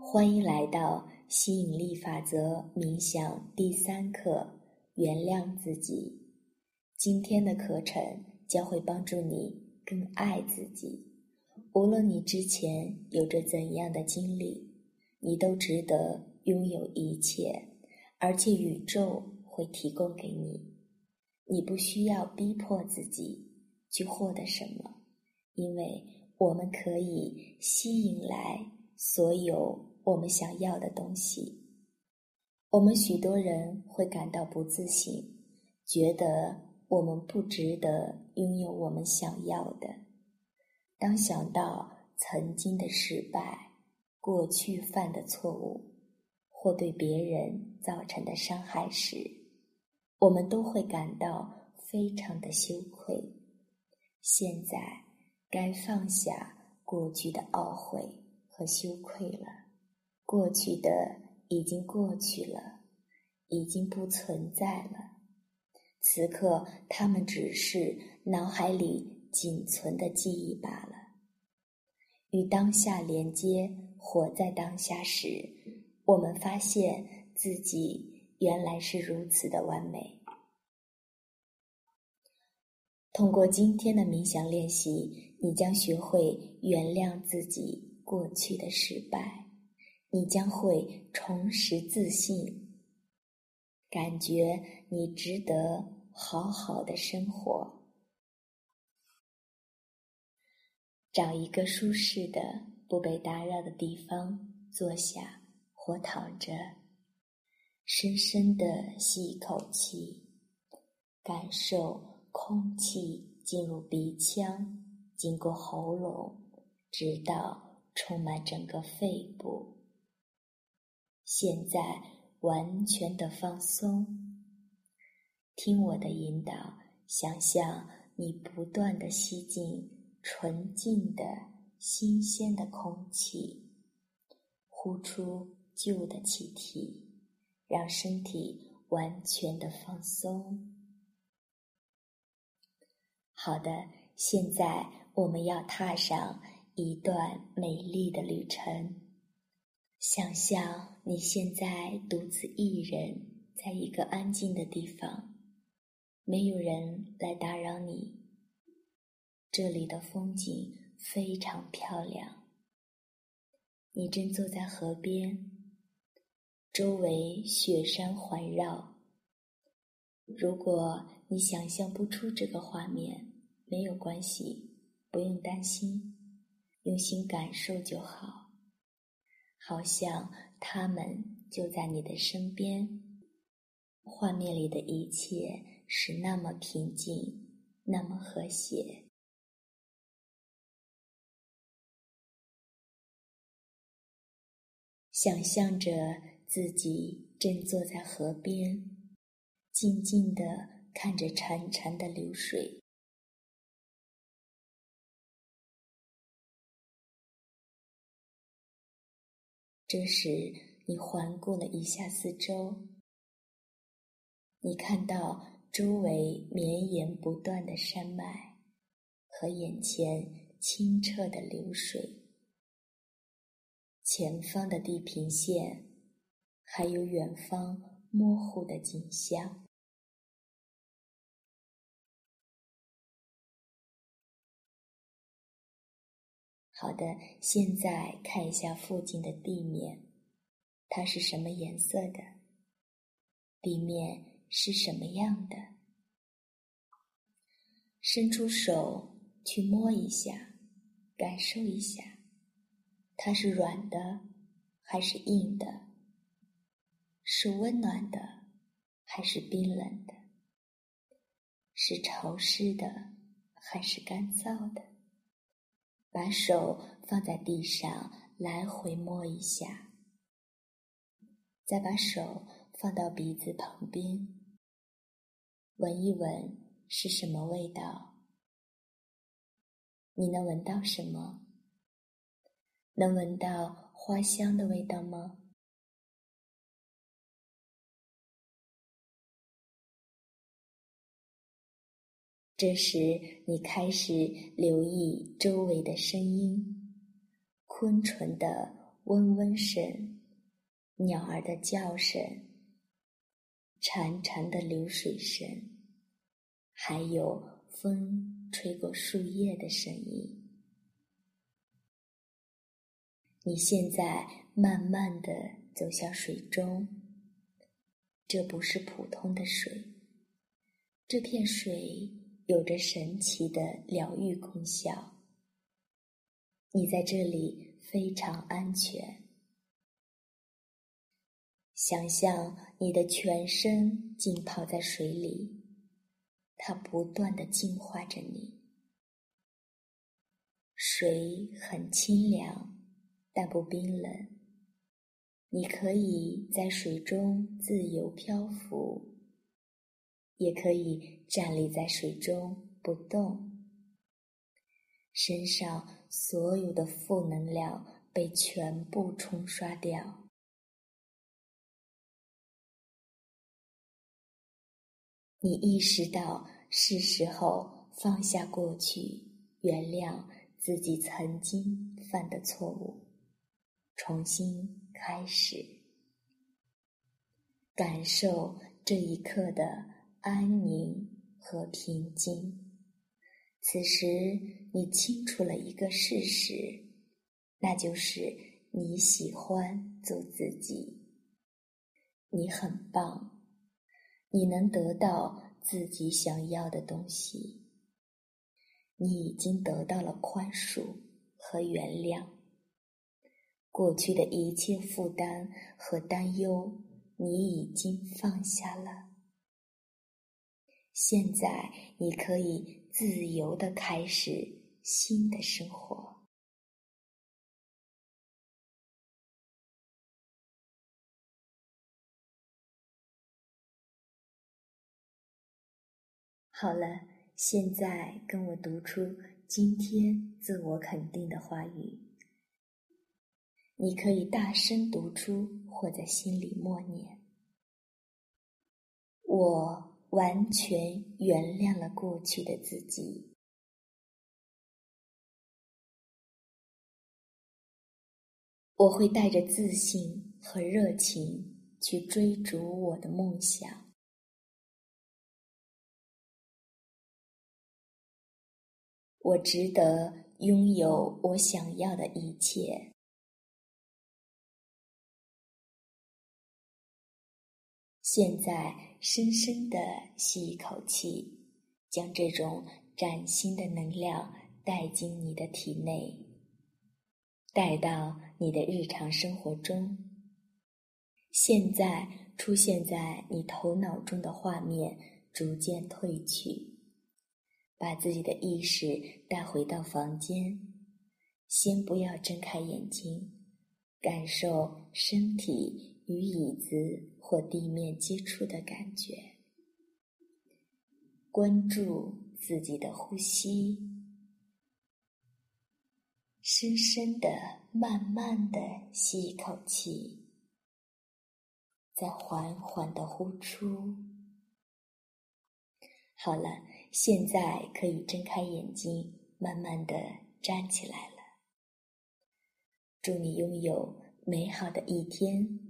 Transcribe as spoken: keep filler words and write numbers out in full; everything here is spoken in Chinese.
欢迎来到吸引力法则冥想第三课，原谅自己。今天的课程将会帮助你更爱自己。无论你之前有着怎样的经历，你都值得拥有一切，而且宇宙会提供给你。你不需要逼迫自己去获得什么，因为我们可以吸引来所有我们想要的东西。我们许多人会感到不自信，觉得我们不值得拥有我们想要的。当想到曾经的失败、过去犯的错误，或对别人造成的伤害时，我们都会感到非常的羞愧。现在该放下过去的懊悔和羞愧了。过去的已经过去了，已经不存在了。此刻它们只是脑海里仅存的记忆罢了。与当下连接，活在当下时，我们发现自己原来是如此的完美。通过今天的冥想练习，你将学会原谅自己过去的失败，你将会重拾自信，感觉你值得好好的生活。找一个舒适的、不被打扰的地方坐下或躺着，深深地吸一口气，感受空气进入鼻腔，经过喉咙，直到充满整个肺部。现在完全的放松，听我的引导，想象你不断地吸进纯净的新鲜的空气，呼出旧的气体，让身体完全的放松。好的，现在我们要踏上一段美丽的旅程。想象你现在独自一人，在一个安静的地方，没有人来打扰你。这里的风景非常漂亮。你正坐在河边，周围雪山环绕。如果你想象不出这个画面，没有关系，不用担心，用心感受就好。好像他们就在你的身边，画面里的一切是那么平静，那么和谐。想象着自己正坐在河边，静静地看着潺潺的流水。这时你环顾了一下四周，你看到周围绵延不断的山脉和眼前清澈的流水，前方的地平线，还有远方模糊的景象。好的，现在看一下附近的地面，它是什么颜色的？地面是什么样的？伸出手去摸一下，感受一下，它是软的还是硬的？是温暖的还是冰冷的？是潮湿的还是干燥的？把手放在地上，来回摸一下，再把手放到鼻子旁边，闻一闻是什么味道？你能闻到什么？能闻到花香的味道吗？这时你开始留意周围的声音，昆虫的嗡嗡声、鸟儿的叫声、潺潺的流水声，还有风吹过树叶的声音。你现在慢慢地走向水中，这不是普通的水，这片水有着神奇的疗愈功效。你在这里非常安全。想象你的全身浸泡在水里，它不断地净化着你。水很清凉，但不冰冷。你可以在水中自由漂浮，也可以站立在水中不动。身上所有的负能量被全部冲刷掉。你意识到是时候放下过去，原谅自己曾经犯的错误，重新开始。感受这一刻的安宁和平静。此时你清楚了一个事实，那就是你喜欢做自己。你很棒，你能得到自己想要的东西。你已经得到了宽恕和原谅。过去的一切负担和担忧，你已经放下了。现在你可以自由地开始新的生活。好了，现在跟我读出今天自我肯定的话语。你可以大声读出，或在心里默念。我完全原谅了过去的自己。我会带着自信和热情去追逐我的梦想。我值得拥有我想要的一切。现在深深地吸一口气，将这种崭新的能量带进你的体内，带到你的日常生活中。现在出现在你头脑中的画面逐渐褪去，把自己的意识带回到房间。先不要睁开眼睛，感受身体与椅子或地面接触的感觉。关注自己的呼吸，深深地、慢慢地吸一口气，再缓缓地呼出。好了，现在可以睁开眼睛，慢慢地站起来了。祝你拥有美好的一天。